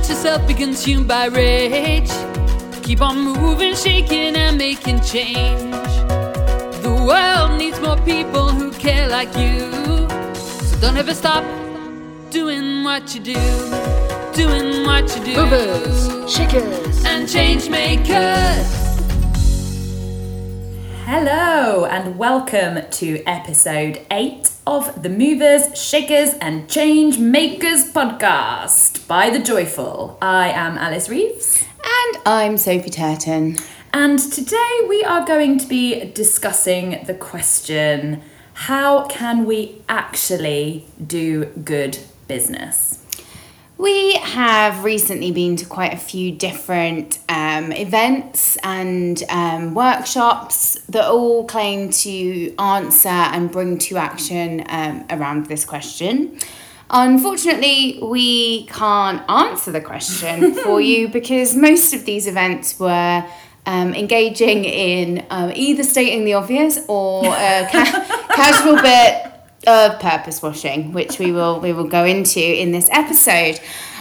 let yourself be consumed by rage. Keep on moving, shaking and making change. The world needs more people who care like you. So don't ever stop doing what you do. Doing what you do. Movers, shakers and change makers. Hello and welcome to episode 8 of the Movers, Shakers and Change Makers podcast by The Joyful. I am Alice Reeves. And I'm Sophie Turton. And today we are going to be discussing the question, how can we actually do good business? We have recently been to quite a few different events and workshops that all claim to answer and bring to action around this question. Unfortunately, we can't answer the question for you because most of these events were engaging in either stating the obvious or a casual bit of purpose washing, which we will go into in this episode.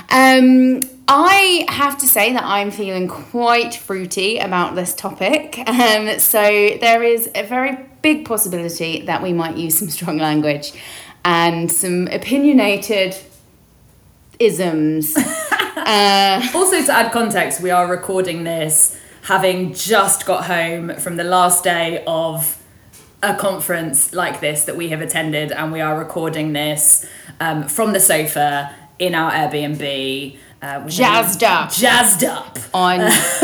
I have to say that I'm feeling quite fruity about this topic. So there is a very big possibility that we might use some strong language and some opinionated isms. Also, to add context, we are recording this having just got home from the last day of a conference like this that we have attended, and we are recording this from the sofa in our Airbnb. Jazzed up on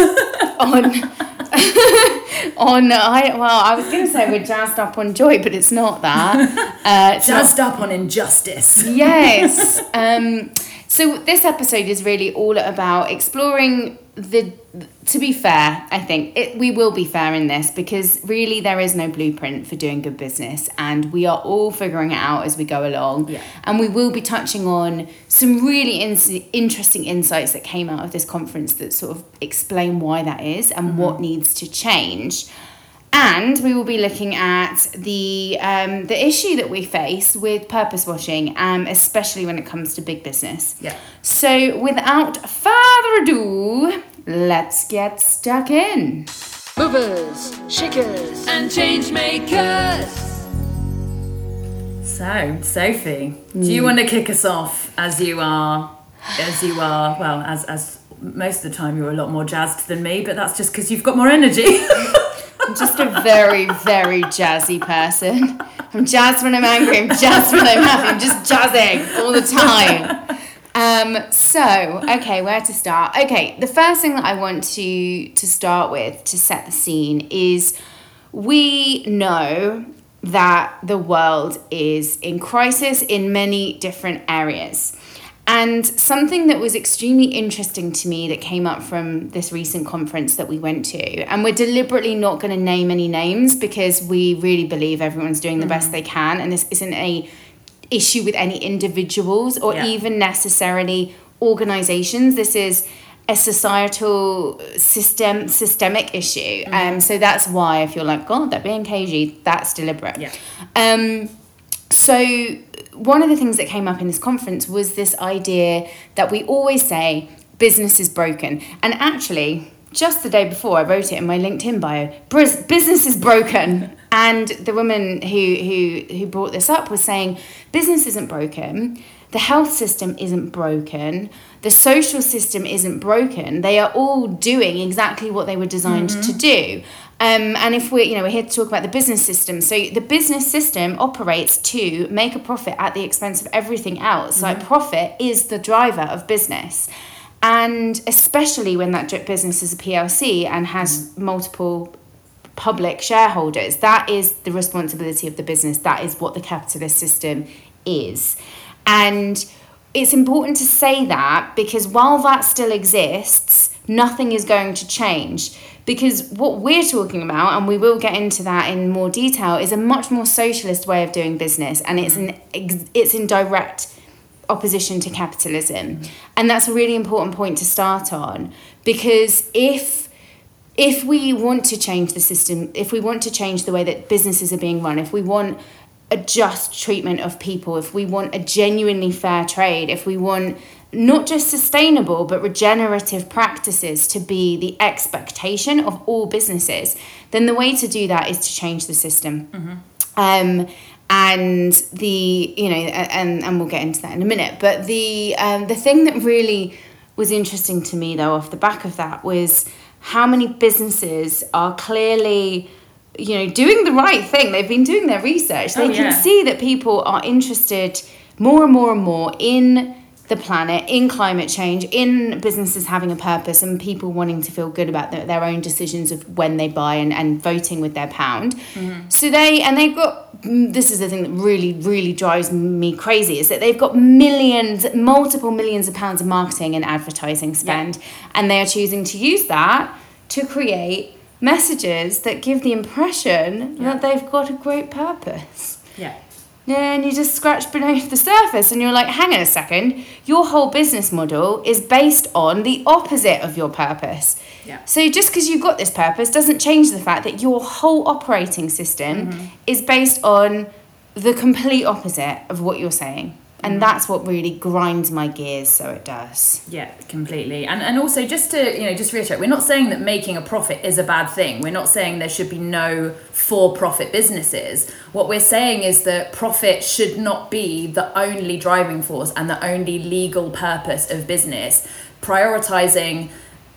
I was going to say we're jazzed up on joy, but it's not that. Jazzed up on injustice. Yes. So this episode is really all about exploring to be fair, I think we will be fair in this because really there is no blueprint for doing good business and we are all figuring it out as we go along. Yeah. And we will be touching on some really interesting insights that came out of this conference that sort of explain why that is and what needs to change. And we will be looking at the issue that we face with purpose washing, especially when it comes to big business. Yeah. So without further ado, let's get stuck in. Movers, shakers and change makers. So, Sophie, do you want to kick us off as you are, well, as most of the time you're a lot more jazzed than me, but that's just because you've got more energy. I'm just a very, very jazzy person. I'm jazzed when I'm angry, I'm jazzed when I'm happy, I'm just jazzing all the time. Okay, where to start? Okay, the first thing that I want to start with to set the scene is we know that the world is in crisis in many different areas. And something that was extremely interesting to me that came up from this recent conference that we went to, and we're deliberately not going to name any names because we really believe everyone's doing the best they can, and this isn't a issue with any individuals or even necessarily organizations. This is a societal systemic issue. So that's why if you're like, God, they're being cagey, that's deliberate. Yeah. So one of the things that came up in this conference was this idea that we always say business is broken. And actually, just the day before, I wrote it in my LinkedIn bio, business is broken. And the woman who brought this up was saying, business isn't broken, the health system isn't broken, the social system isn't broken. They are all doing exactly what they were designed to do. And if we're here to talk about the business system. So the business system operates to make a profit at the expense of everything else. Like profit is the driver of business. And especially when that business is a PLC and has multiple public shareholders, that is the responsibility of the business. That is what the capitalist system is. And it's important to say that because while that still exists, nothing is going to change. Because what we're talking about, and we will get into that in more detail, is a much more socialist way of doing business, and it's in direct opposition to capitalism. And that's a really important point to start on, because if we want to change the system, if we want to change the way that businesses are being run, if we want a just treatment of people, if we want a genuinely fair trade, if we want not just sustainable but regenerative practices to be the expectation of all businesses, then the way to do that is to change the system. And the, you know, and we'll get into that in a minute. But the thing that really was interesting to me, though, off the back of that, was how many businesses are clearly, you know, doing the right thing. They've been doing their research. They can see that people are interested more and more and more in the planet, in climate change, in businesses having a purpose, and people wanting to feel good about their own decisions of when they buy and voting with their pound. So they've got, this is the thing that really, really drives me crazy, is that they've got multiple millions of pounds of marketing and advertising spend, and they are choosing to use that to create messages that give the impression that they've got a great purpose. And you just scratch beneath the surface and you're like, hang on a second, your whole business model is based on the opposite of your purpose. So just because you've got this purpose doesn't change the fact that your whole operating system is based on the complete opposite of what you're saying. And that's what really grinds my gears, so it does. Yeah, completely. And also, just to, you know, just reiterate, we're not saying that making a profit is a bad thing. We're not saying there should be no for-profit businesses. What we're saying is that profit should not be the only driving force and the only legal purpose of business. Prioritizing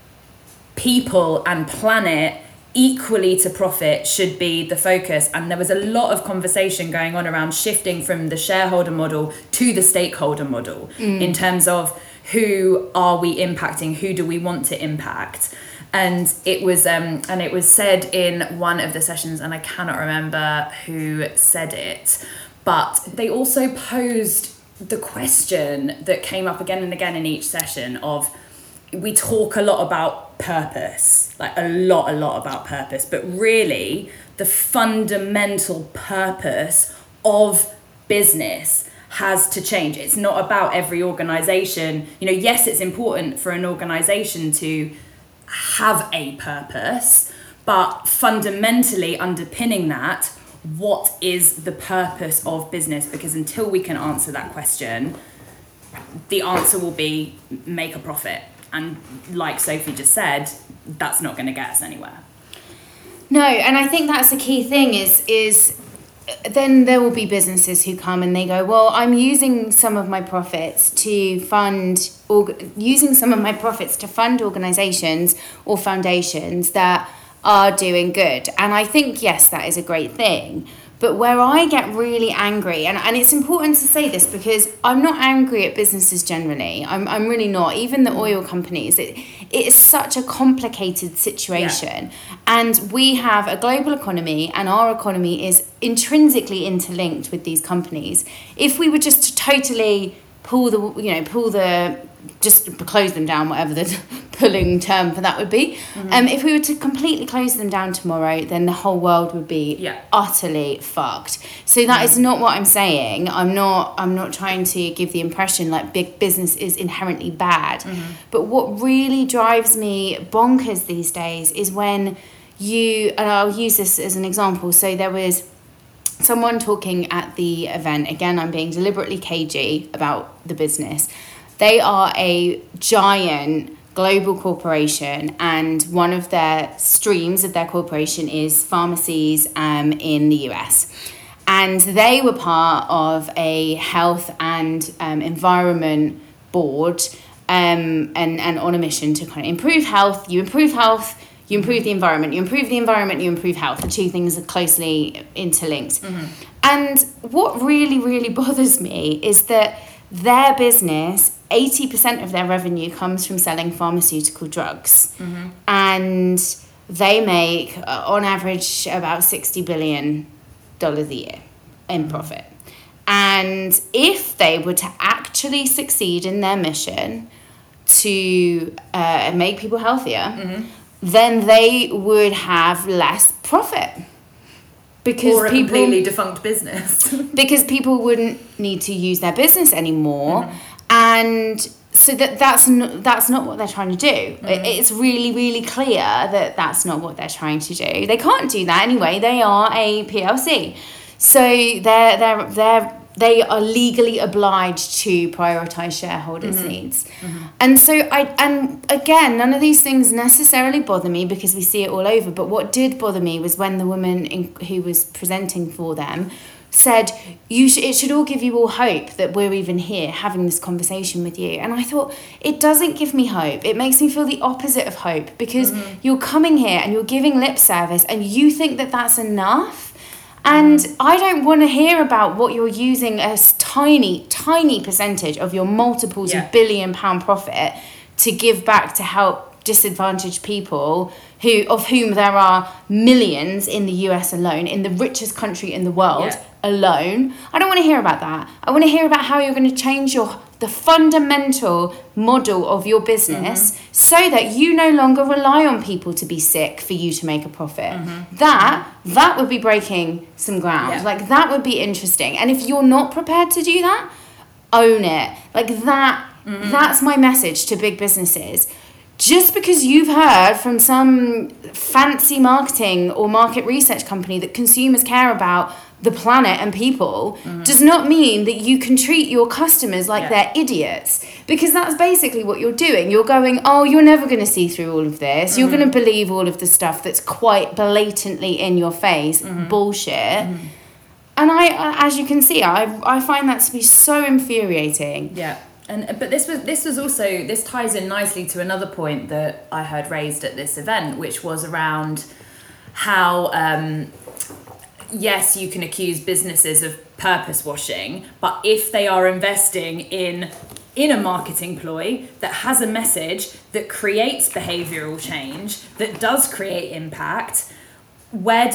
people and planet equally to profit should be the focus. And there was a lot of conversation going on around shifting from the shareholder model to the stakeholder model in terms of who are we impacting, who do we want to impact. And it was said in one of the sessions, and I cannot remember who said it, but they also posed the question that came up again and again in each session of, we talk a lot about purpose, like a lot about purpose, but really the fundamental purpose of business has to change. It's not about every organization. You know, yes, it's important for an organization to have a purpose, but fundamentally underpinning that, what is the purpose of business? Because until we can answer that question, the answer will be make a profit. And like Sophie just said, that's not going to get us anywhere. No, and I think that's the key thing is then there will be businesses who come and they go, well, I'm using some of my profits to fund organisations or foundations that are doing good. And I think, yes, that is a great thing. But where I get really angry, and it's important to say this because I'm not angry at businesses generally. I'm really not. Even the oil companies, it is such a complicated situation. And we have a global economy, and our economy is intrinsically interlinked with these companies. If we were just to totally just close them down, whatever the pulling term for that would be. If we were to completely close them down tomorrow, then the whole world would be utterly fucked. So that is not what I'm saying. I'm not trying to give the impression like big business is inherently bad. But what really drives me bonkers these days is when and I'll use this as an example. So there was someone talking at the event. Again, I'm being deliberately cagey about the business. They are a giant global corporation, and one of their streams of their corporation is pharmacies in the US. And they were part of a health and environment board and on a mission to kind of improve health. You improve health, you improve the environment. You improve the environment, you improve health. The two things are closely interlinked. And what really, really bothers me is that their business, 80% of their revenue comes from selling pharmaceutical drugs. And they make, on average, about $60 billion a year in profit. And if they were to actually succeed in their mission to make people healthier, then they would have less profit. Because or a completely defunct business. Because people wouldn't need to use their business anymore. And so that's not what they're trying to do. It's really, really clear that that's not what they're trying to do. They can't do that anyway. They are a PLC. So they are legally obliged to prioritise shareholders' needs. And so and again, none of these things necessarily bother me because we see it all over. But what did bother me was when the woman who was presenting for them said, it should all give you all hope that we're even here having this conversation with you. And I thought, it doesn't give me hope. It makes me feel the opposite of hope, because you're coming here and you're giving lip service and you think that that's enough. And I don't want to hear about what you're using a tiny, tiny percentage of your multiples of £1 billion profit to give back to help disadvantaged people of whom there are millions in the US alone, in the richest country in the world alone. I don't want to hear about that. I want to hear about how you're going to change the fundamental model of your business so that you no longer rely on people to be sick for you to make a profit. That would be breaking some ground. Like, that would be interesting. And if you're not prepared to do that, own it. Like, that's my message to big businesses. Just because you've heard from some fancy marketing or market research company that consumers care about the planet and people does not mean that you can treat your customers like they're idiots, because that's basically what you're doing. You're going, oh, you're never going to see through all of this. You're going to believe all of the stuff that's quite blatantly in your face, bullshit. And I, as you can see, I find that to be so infuriating. Yeah. But this ties in nicely to another point that I heard raised at this event, which was around how yes, you can accuse businesses of purpose washing, but if they are investing in a marketing ploy that has a message that creates behavioural change, that does create impact, where do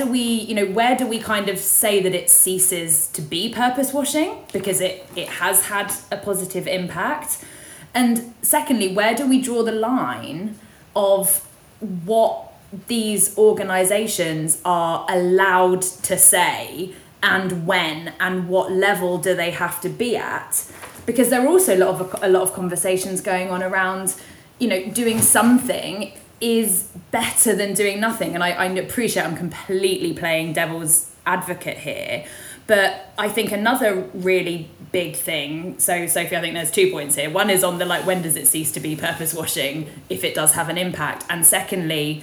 we kind of say that it ceases to be purpose washing because it has had a positive impact? And secondly, where do we draw the line of what these organisations are allowed to say and when and what level do they have to be at? Because there are also a lot of conversations going on around, doing something is better than doing nothing. And I appreciate I'm completely playing devil's advocate here, but I think another really big thing, so Sophie, I think there's 2 points here. One is on the when does it cease to be purpose washing if it does have an impact? And secondly,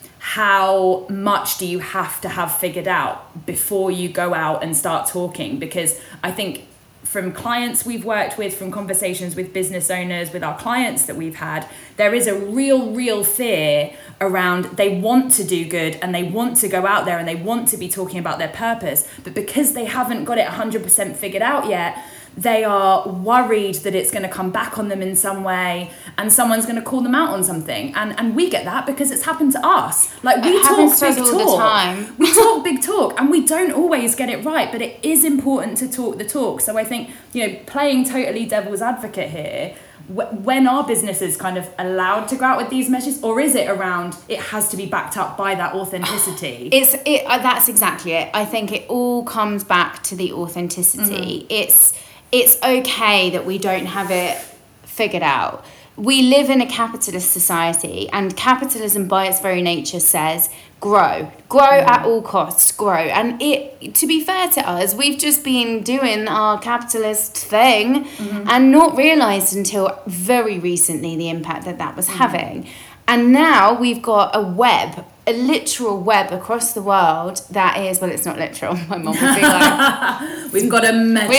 how much do you have to have figured out before you go out and start talking? Because I think from clients we've worked with, from conversations with business owners, with our clients that we've had, there is a real fear around they want to do good and they want to go out there and they want to be talking about their purpose, but because they haven't got it 100% figured out yet, they are worried that it's going to come back on them in some way and someone's going to call them out on something. And we get that because it's happened to us. Like, we talk big talk. We talk big talk and we don't always get it right, but it is important to talk the talk. So I think, playing totally devil's advocate here, when are businesses kind of allowed to go out with these messages, or is it around it has to be backed up by that authenticity? That's exactly it. I think it all comes back to the authenticity. It's okay that we don't have it figured out. We live in a capitalist society, and capitalism by its very nature says grow at all costs, grow. And to be fair to us, we've just been doing our capitalist thing and not realised until very recently the impact that was having. And now we've got a literal web across the world that is, well, it's not literal. My mum would be like, we've got a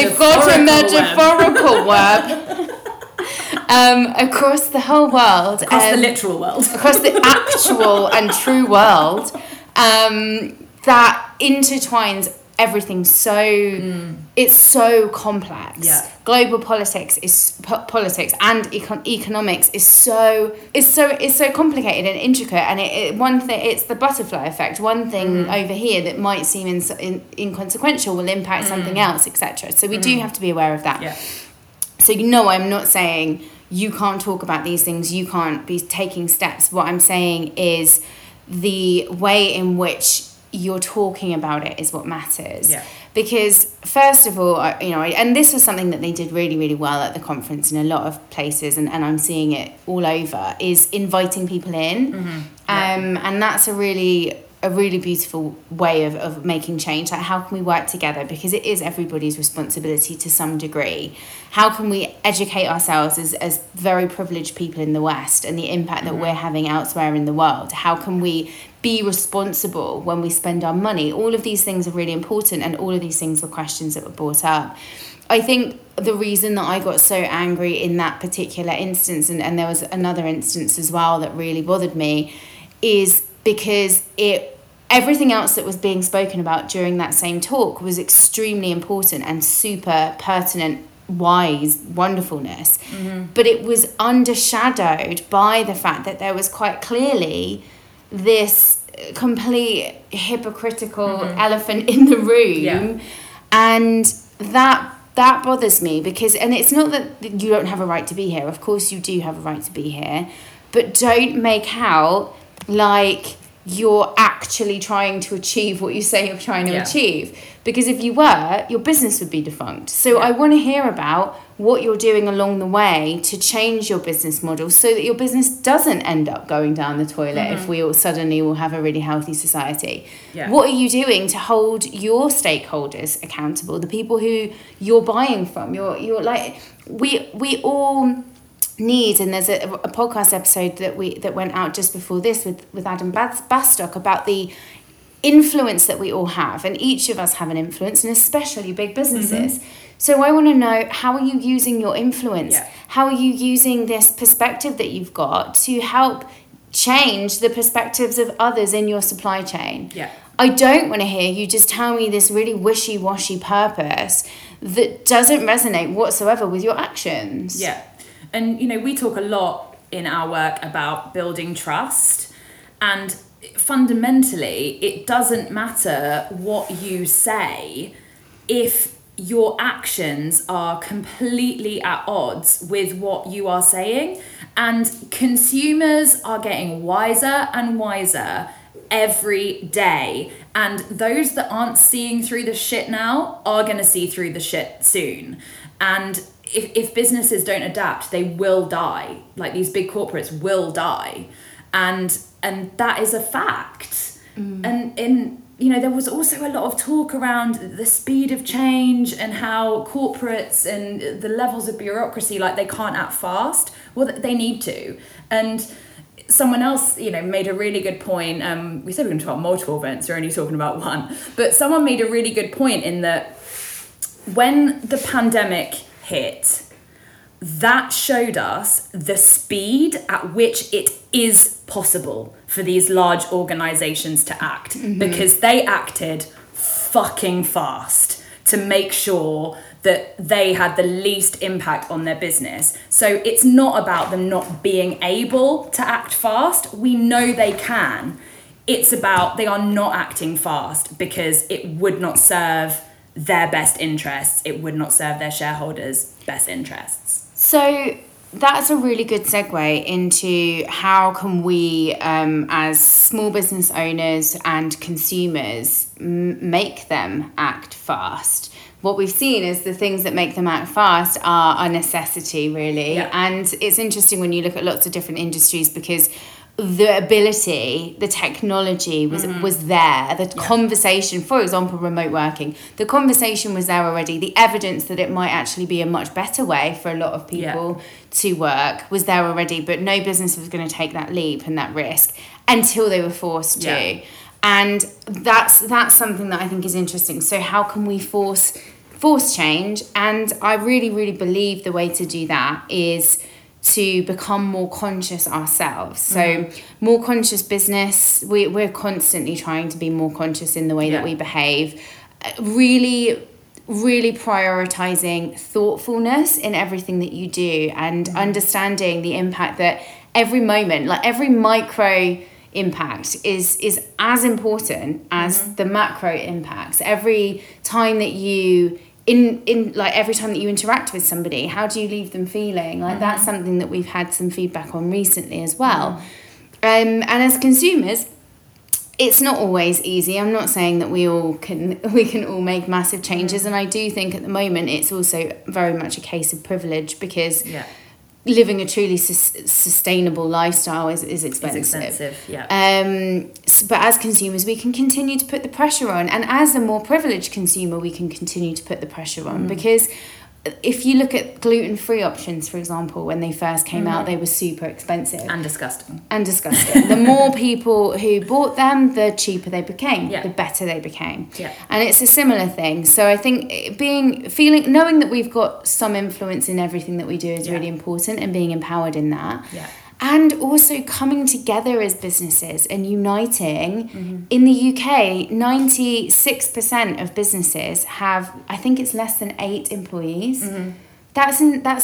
metaphorical web. Across the whole world. Across the literal world. Across the actual and true world. That intertwines everything it's so complex. Global politics and economics is so complicated and intricate, and it's the butterfly effect. One thing over here that might seem inconsequential will impact something else, etc. So we do have to be aware of that. So I'm not saying you can't talk about these things, you can't be taking steps. What I'm saying is the way in which you're talking about it is what matters. Because first of all, and this was something that they did really, really well at the conference in a lot of places, and I'm seeing it all over, is inviting people in. And that's a really a really beautiful way of making change. Like, how can we work together? Because it is everybody's responsibility to some degree. How can we educate ourselves as very privileged people in the West and the impact that we're having elsewhere in the world? How can we be responsible when we spend our money? All of these things are really important, and all of these things were questions that were brought up. I think the reason that I got so angry in that particular instance, and there was another instance as well that really bothered me, is because everything else that was being spoken about during that same talk was extremely important and super pertinent, wise wonderfulness. But it was undershadowed by the fact that there was quite clearly this complete hypocritical elephant in the room. And that bothers me, because, and it's not that you don't have a right to be here, of course you do have a right to be here, but don't make out like you're actually trying to achieve what you say you're trying to achieve, because if you were, your business would be defunct. So I want to hear about what you're doing along the way to change your business model so that your business doesn't end up going down the toilet if we all suddenly will have a really healthy society. What are you doing to hold your stakeholders accountable, the people who you're buying from? You're like, we all need, and there's a podcast episode that went out just before this with Adam Bastock about the influence that we all have, and each of us have an influence, and especially big businesses. So I want to know, how are you using your influence? How are you using this perspective that you've got to help change the perspectives of others in your supply chain? I don't want to hear you just tell me this really wishy-washy purpose that doesn't resonate whatsoever with your actions. And, you know, we talk a lot in our work about building trust, and fundamentally, it doesn't matter what you say if your actions are completely at odds with what you are saying. And consumers are getting wiser and wiser every day. And those that aren't seeing through the shit now are going to see through the shit soon. And if businesses don't adapt, they will die. Like, these big corporates will die. And that is a fact. And you know, there was also a lot of talk around the speed of change and how corporates and the levels of bureaucracy, like, they can't act fast. Well, they need to. And someone else, you know, made a really good point. We said we're going to talk about multiple events, we're only talking about one. But someone made a really good point in that when the pandemic hit, that showed us the speed at which it is possible for these large organizations to act, because they acted fucking fast to make sure that they had the least impact on their business. So it's not about them not being able to act fast. We know they can. It's about they are not acting fast because it would not serve their best interests. It would not serve their shareholders' best interests. So that's a really good segue into how can we, as small business owners and consumers, make them act fast. What we've seen is the things that make them act fast are a necessity, really. And it's interesting when you look at lots of different industries, because the ability, the technology was there. The conversation, for example, remote working, the conversation was there already. The evidence that it might actually be a much better way for a lot of people to work was there already, but no business was going to take that leap and that risk until they were forced to. And that's something that I think is interesting. So how can we force change? And I really, really believe the way to do that is to become more conscious ourselves. So more conscious business, we're constantly trying to be more conscious in the way that we behave. Really, really prioritizing thoughtfulness in everything that you do, and understanding the impact that every moment, like every micro impact is as important as the macro impacts. Every time that you every time that you interact with somebody, how do you leave them feeling? Like that's something that we've had some feedback on recently as well. And as consumers, it's not always easy. I'm not saying that we can all make massive changes, and I do think at the moment it's also very much a case of privilege, because living a truly sustainable lifestyle is expensive. It's expensive, yeah. But as consumers, we can continue to put the pressure on. And as a more privileged consumer, we can continue to put the pressure on. Because if you look at gluten-free options, for example, when they first came out, they were super expensive. And disgusting. The more people who bought them, the cheaper they became, the better they became. Yeah. And it's a similar thing. So I think knowing that we've got some influence in everything that we do is really important, and being empowered in that. Yeah. And also coming together as businesses and uniting. In the UK, 96% of businesses have, I think it's less than 8 employees. That's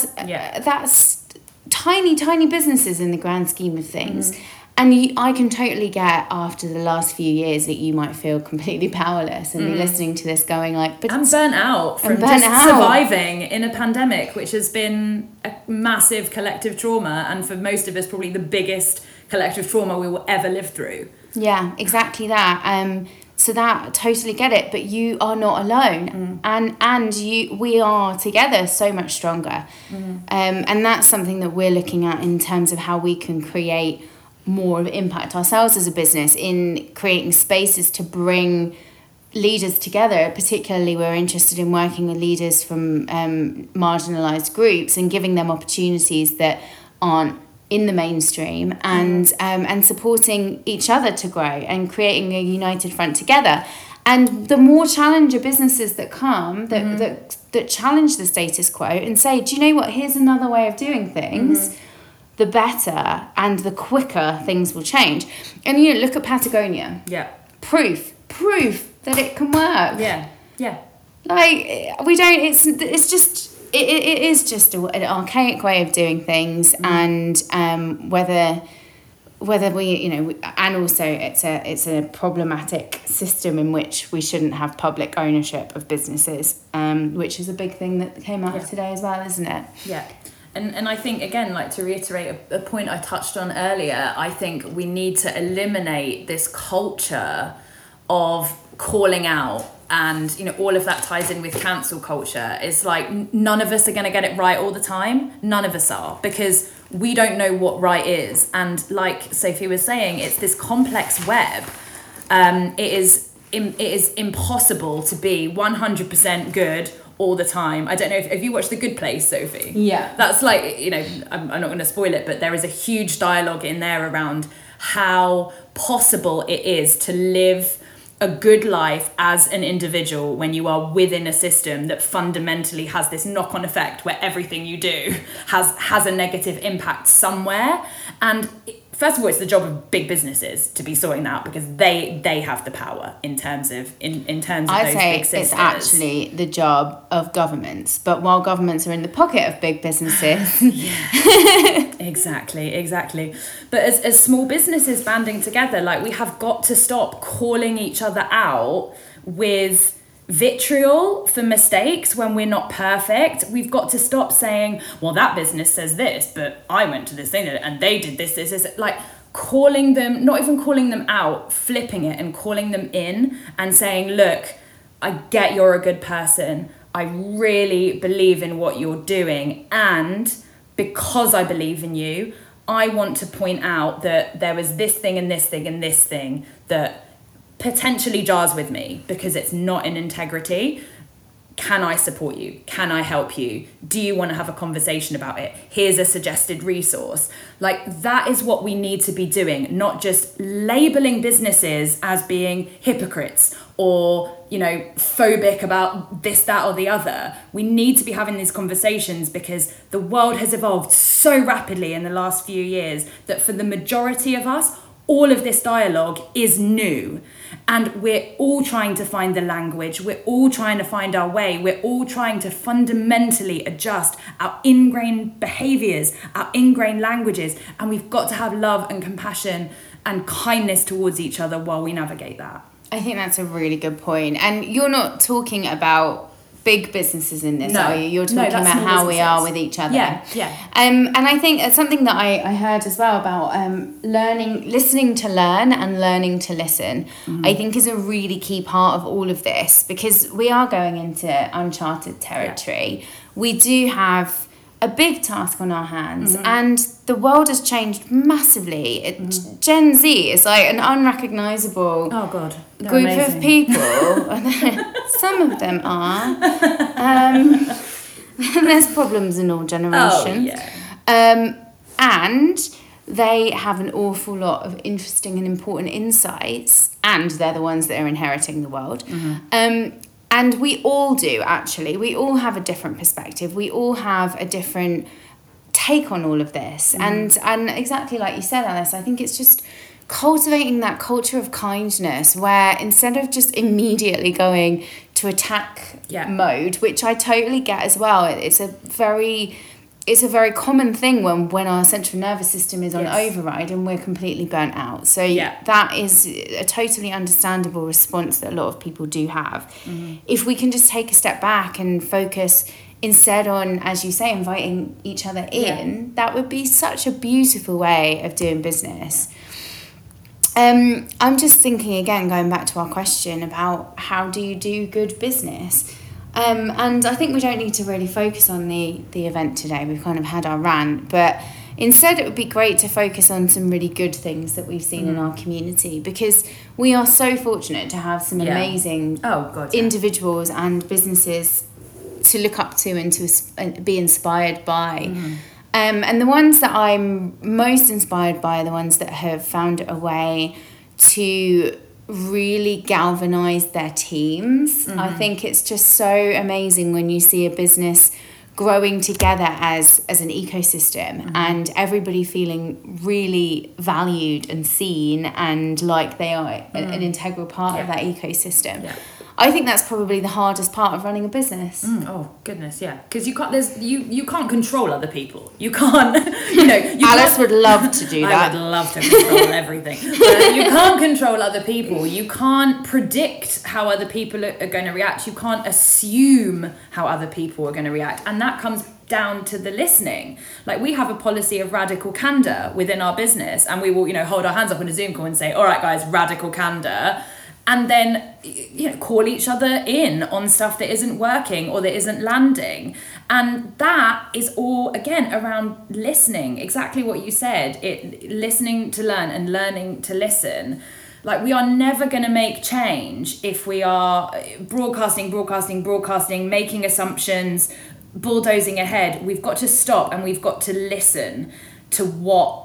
tiny businesses in the grand scheme of things. And I can totally get, after the last few years, that you might feel completely powerless and be listening to this going like... But I'm burnt out from surviving in a pandemic, which has been a massive collective trauma, and for most of us, probably the biggest collective trauma we will ever live through. Yeah, exactly that. So that, totally get it, but you are not alone, and we are together so much stronger. And that's something that we're looking at in terms of how we can create more of impact ourselves as a business, in creating spaces to bring leaders together. Particularly, we're interested in working with leaders from marginalised groups and giving them opportunities that aren't in the mainstream, and supporting each other to grow and creating a united front together. And the more challenger businesses that come, that challenge the status quo and say, do you know what, here's another way of doing things, the better and the quicker things will change. And look at Patagonia. Yeah. Proof that it can work. Yeah. Like, we don't, it's just, it is just an archaic way of doing things, and whether we, and also it's a problematic system in which we shouldn't have public ownership of businesses, which is a big thing that came out today as well, isn't it? Yeah. And I think, again, like, to reiterate a point I touched on earlier, I think we need to eliminate this culture of calling out, and all of that ties in with cancel culture. It's like, none of us are going to get it right all the time. None of us are, because we don't know what right is. And like Sophie was saying, it's this complex web. It is impossible to be 100% good all the time. I don't know if you watched The Good Place, Sophie. Yeah. That's like, I'm not going to spoil it, but there is a huge dialogue in there around how possible it is to live a good life as an individual when you are within a system that fundamentally has this knock-on effect where everything you do has a negative impact somewhere. And first of all, it's the job of big businesses to be sorting that out, because they have the power in terms of in terms of I'd those say big systems. it's actually the job of governments, but while governments are in the pocket of big businesses, exactly. But as small businesses banding together, like, we have got to stop calling each other out with vitriol for mistakes when we're not perfect. We've got to stop saying, well, that business says this, but I went to this thing and they did this. Like, calling them, not even calling them out, flipping it and calling them in and saying, look, I get you're a good person. I really believe in what you're doing. And because I believe in you, I want to point out that there was this thing and this thing and this thing that potentially jars with me because it's not in integrity. Can I support you? Can I help you? Do you want to have a conversation about it? Here's a suggested resource. Like, that is what we need to be doing, not just labeling businesses as being hypocrites or, phobic about this, that, or the other. We need to be having these conversations because the world has evolved so rapidly in the last few years that for the majority of us, all of this dialogue is new, and we're all trying to find the language. We're all trying to find our way. We're all trying to fundamentally adjust our ingrained behaviors, our ingrained languages, and we've got to have love and compassion and kindness towards each other while we navigate that. I think that's a really good point. And you're not talking about big businesses in this, are you? You're talking about how we are with each other. Yeah. And I think it's something that I heard as well about listening to learn and learning to listen. Mm-hmm. I think is a really key part of all of this, because we are going into uncharted territory. Yeah. We do have a big task on our hands, and the world has changed massively. Gen Z is like an unrecognisable group of people. Some of them are. There's problems in all generations. And they have an awful lot of interesting and important insights, and they're the ones that are inheriting the world. And we all do, actually. We all have a different perspective. We all have a different take on all of this. And exactly like you said, Alice, I think it's just cultivating that culture of kindness where instead of just immediately going to attack mode, which I totally get as well, it's a very common thing when our central nervous system is on override and we're completely burnt out. So that is a totally understandable response that a lot of people do have. If we can just take a step back and focus instead on, as you say, inviting each other in, that would be such a beautiful way of doing business. I'm just thinking again, going back to our question about how do you do good business? And I think we don't need to really focus on the event today. We've kind of had our rant, but instead it would be great to focus on some really good things that we've seen in our community, because we are so fortunate to have some amazing individuals and businesses to look up to and to be inspired by. And the ones that I'm most inspired by are the ones that have found a way to really galvanize their teams. I think it's just so amazing when you see a business growing together as an ecosystem and everybody feeling really valued and seen and like they are an integral part of that ecosystem. I think that's probably the hardest part of running a business. Oh goodness, yeah, because you can't control other people. You can't, Alice would love to do that. I would love to control everything. But you can't control other people. You can't predict how other people are going to react. You can't assume how other people are going to react, and that comes down to the listening. Like, we have a policy of radical candor within our business, and we will, hold our hands up on a Zoom call and say, "All right, guys, radical candor." And then, call each other in on stuff that isn't working or that isn't landing. And that is all, again, around listening. Exactly what you said. Listening to learn and learning to listen. Like, we are never going to make change if we are broadcasting, making assumptions, bulldozing ahead. We've got to stop and we've got to listen to what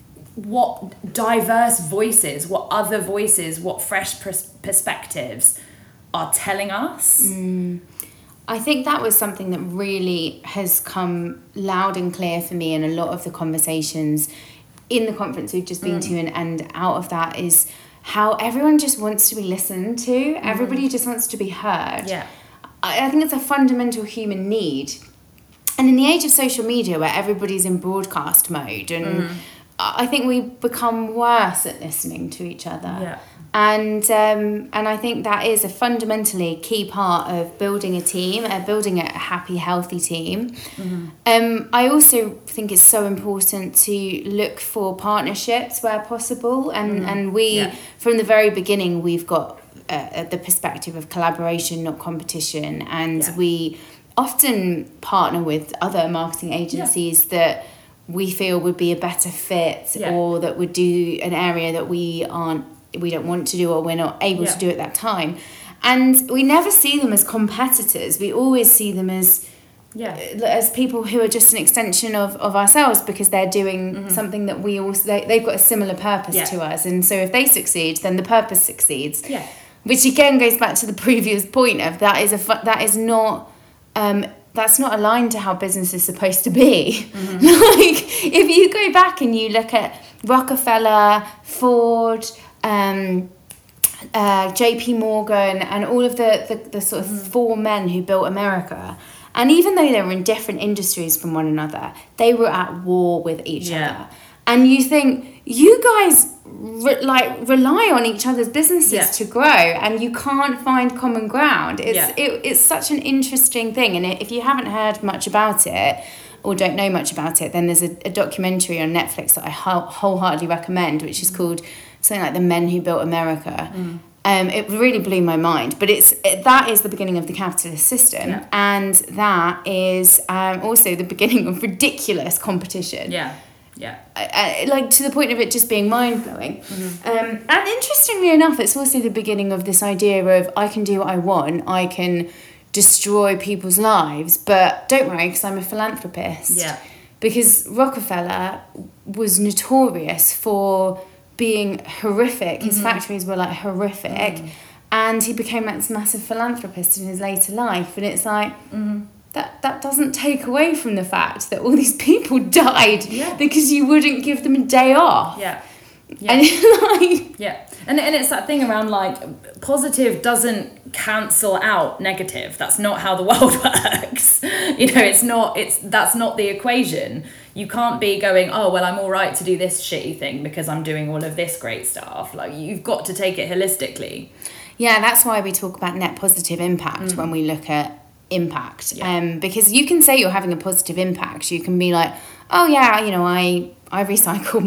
diverse voices, what other voices, what fresh perspectives are telling us. I think that was something that really has come loud and clear for me in a lot of the conversations in the conference we've just been to, and out of that is how everyone just wants to be listened to. Everybody just wants to be heard. I think it's a fundamental human need. And in the age of social media where everybody's in broadcast mode, and I think we become worse at listening to each other. And I think that is a fundamentally key part of building a team, building a happy, healthy team. I also think it's so important to look for partnerships where possible. And we, from the very beginning, we've got the perspective of collaboration, not competition. And we often partner with other marketing agencies that we feel would be a better fit, or that would do an area that we don't want to do, or we're not able to do at that time. And we never see them as competitors. We always see them as people who are just an extension of ourselves, because they're doing something that we also, they've got a similar purpose to us. And so if they succeed, then the purpose succeeds. Which again goes back to the previous point of that's not aligned to how business is supposed to be. Like, if you go back and you look at Rockefeller, Ford, JP Morgan, and all of the sort of four men who built America, and even though they were in different industries from one another, they were at war with each other. And you think, you guys rely on each other's businesses to grow, and you can't find common ground. It's such an interesting thing. And if you haven't heard much about it or don't know much about it, then there's a documentary on Netflix that I wholeheartedly recommend, which is called something like The Men Who Built America. It really blew my mind. But that is the beginning of the capitalist system. Yeah. And that is also the beginning of ridiculous competition. Yeah. Like to the point of it just being mind-blowing. And interestingly enough, it's also the beginning of this idea of I can do what I want, I can destroy people's lives, but don't worry, because I'm a philanthropist. Yeah. Because Rockefeller was notorious for being horrific. His factories were like horrific. And he became like this massive philanthropist in his later life. And it's like... That doesn't take away from the fact that all these people died because you wouldn't give them a day off. Yeah. And And it's that thing around like positive doesn't cancel out negative. That's not how the world works. That's not the equation. You can't be going, oh well, I'm all right to do this shitty thing because I'm doing all of this great stuff. Like you've got to take it holistically. Yeah, that's why we talk about net positive impact when we look at impact, because you can say you're having a positive impact. You can be like, oh yeah, I recycle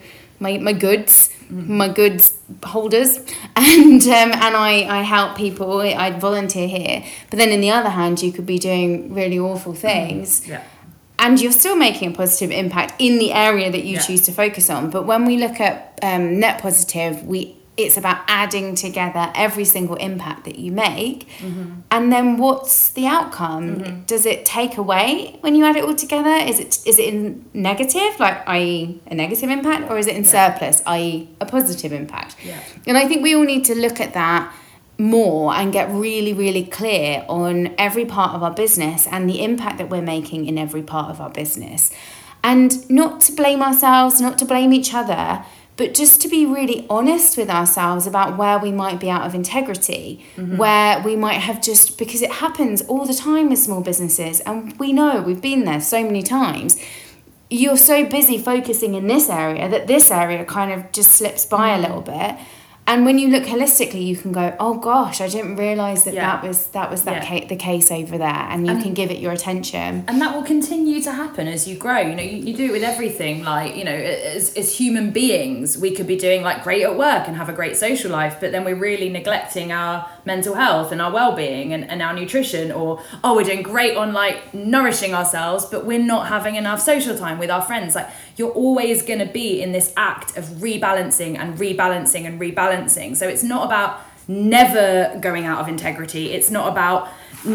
my goods, my goods holders, and I help people, I volunteer here. But then in the other hand, you could be doing really awful things, and you're still making a positive impact in the area that you choose to focus on. But when we look at net positive, it's about adding together every single impact that you make. And then what's the outcome? Does it take away when you add it all together? Is it in negative, like i.e. a negative impact, or is it in surplus, i.e. a positive impact? And I think we all need to look at that more and get really, really clear on every part of our business and the impact that we're making in every part of our business. And not to blame ourselves, not to blame each other, but just to be really honest with ourselves about where we might be out of integrity, where we might have just, because it happens all the time with small businesses, and we know, we've been there so many times, you're so busy focusing in this area that this area kind of just slips by a little bit. And when you look holistically, you can go, oh gosh, I didn't realise that was the case over there, and you can give it your attention. And that will continue to happen as you grow. You do it with everything. Like, as human beings, we could be doing like great at work and have a great social life, but then we're really neglecting our mental health and our well-being and our nutrition, or we're doing great on like nourishing ourselves, but we're not having enough social time with our friends. Like, you're always going to be in this act of rebalancing and rebalancing and rebalancing. So it's not about never going out of integrity. It's not about,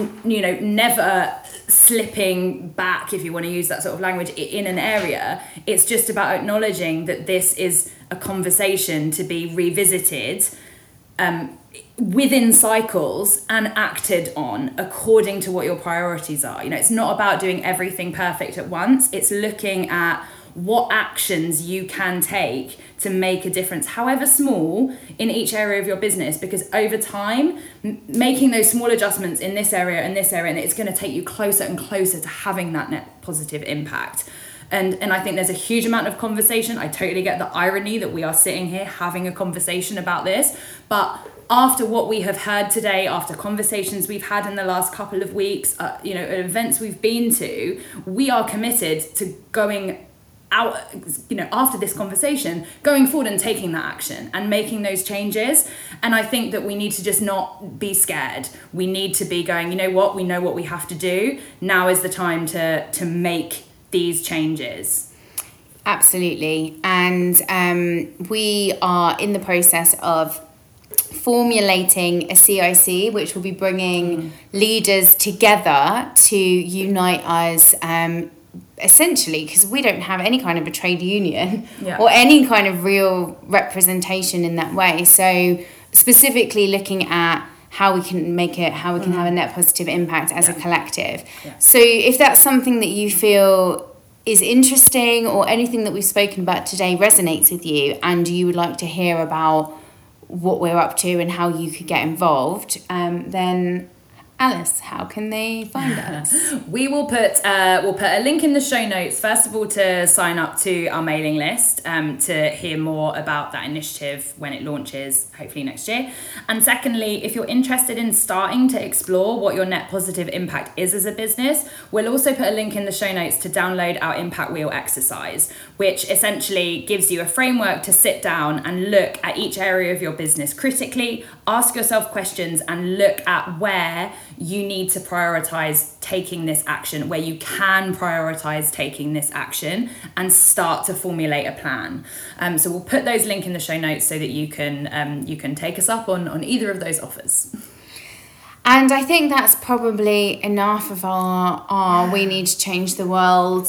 never slipping back, if you want to use that sort of language, in an area. It's just about acknowledging that this is a conversation to be revisited within cycles and acted on according to what your priorities are. It's not about doing everything perfect at once. It's looking at what actions you can take to make a difference, however small, in each area of your business, because over time, making those small adjustments in this area and this area, and it's going to take you closer and closer to having that net positive impact. And I think there's a huge amount of conversation. I totally get the irony that we are sitting here having a conversation about this, but after what we have heard today, after conversations we've had in the last couple of weeks, events we've been to, we are committed to going out, after this conversation, going forward and taking that action and making those changes. And I think that we need to just not be scared. We need to be going, we know what we have to do. Now is the time to make these changes. Absolutely. And we are in the process of formulating a CIC, which will be bringing leaders together to unite us, essentially, because we don't have any kind of a trade union or any kind of real representation in that way. So specifically looking at how we can have a net positive impact as a collective. So if that's something that you feel is interesting, or anything that we've spoken about today resonates with you, and you would like to hear about what we're up to and how you could get involved, then Alice, how can they find us? We will put a link in the show notes, first of all, to sign up to our mailing list, to hear more about that initiative when it launches, hopefully next year. And secondly, if you're interested in starting to explore what your net positive impact is as a business, we'll also put a link in the show notes to download our Impact Wheel exercise, which essentially gives you a framework to sit down and look at each area of your business critically, ask yourself questions, and look at where you need to prioritize taking this action, where you can prioritize taking this action, and start to formulate a plan. So we'll put those links in the show notes so that you can take us up on either of those offers. And I think that's probably enough of our we need to change the world.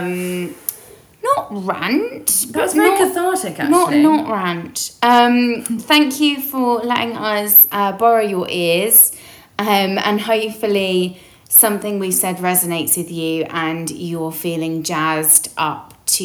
Not rant. That's very cathartic, actually. Not rant. Thank you for letting us borrow your ears, and hopefully something we've said resonates with you and you're feeling jazzed up to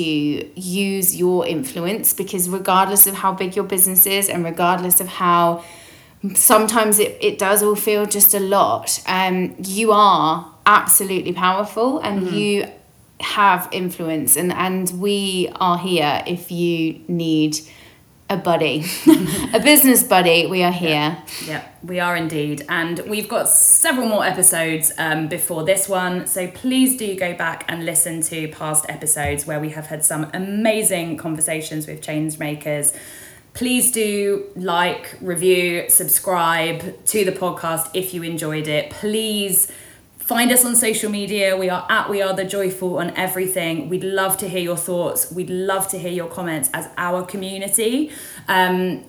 use your influence, because regardless of how big your business is and regardless of how sometimes it does all feel just a lot, you are absolutely powerful, and you have influence, and we are here if you need a buddy, a business buddy. We are here. Yeah, we are indeed. And we've got several more episodes before this one, so please do go back and listen to past episodes where we have had some amazing conversations with change makers. Please do like, review, subscribe to the podcast if you enjoyed it. Please find us on social media. We are at We Are The Joyful on everything. We'd love to hear your thoughts. We'd love to hear your comments as our community. And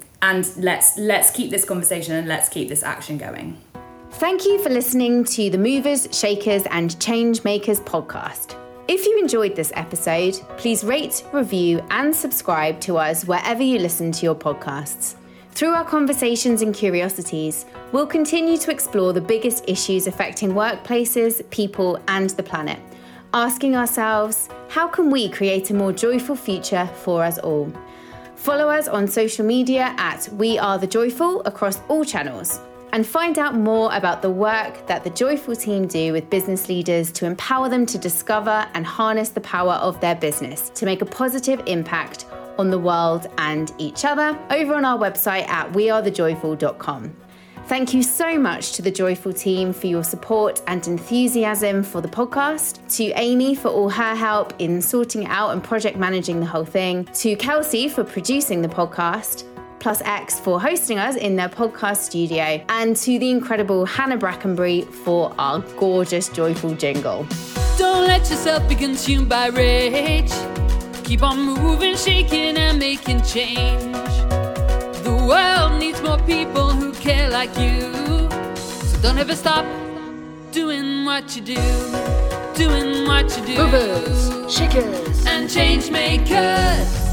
let's keep this conversation and let's keep this action going. Thank you for listening to the Movers, Shakers and Change Makers podcast. If you enjoyed this episode, please rate, review and subscribe to us wherever you listen to your podcasts. Through our conversations and curiosities, we'll continue to explore the biggest issues affecting workplaces, people, and the planet, asking ourselves, how can we create a more joyful future for us all? Follow us on social media at We Are The Joyful across all channels, and find out more about the work that the Joyful team do with business leaders to empower them to discover and harness the power of their business to make a positive impact on the world and each other over on our website at wearethejoyful.com. Thank you so much to the Joyful team for your support and enthusiasm for the podcast, to Amy for all her help in sorting it out and project managing the whole thing, to Kelsey for producing the podcast, +X for hosting us in their podcast studio, and to the incredible Hannah Brackenbury for our gorgeous Joyful jingle. Don't let yourself be consumed by rage. Keep on moving, shaking and making change. The world needs more people who care like you. So don't ever stop doing what you do. Doing what you do. Movers, shakers, and change makers.